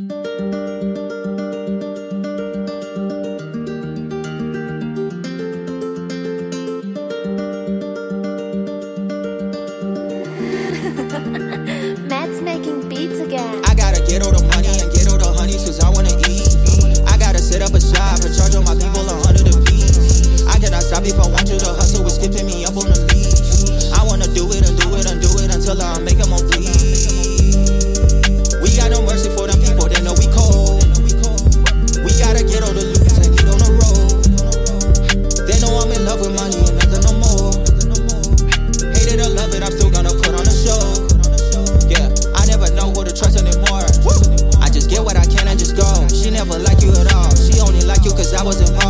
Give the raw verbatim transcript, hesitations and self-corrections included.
Matt's making beats again. I gotta get all the money and get all the honeys cause I wanna eat. I gotta set up a shop and charge all my people a hundred a piece. I cannot stop if I want you to hustle with skipping me up on the leash. I wanna do it and do it and do it until I make them all bleed. We got no mercy for them people, they know we cold. We gotta get all the loot and get on the road. They know I'm in love with money and nothing no more. Hate it or love it, I'm still gonna put on a show. Yeah, I never know who to trust anymore. I just get what I can and just go. She never like you at all. She only like you cause I wasn't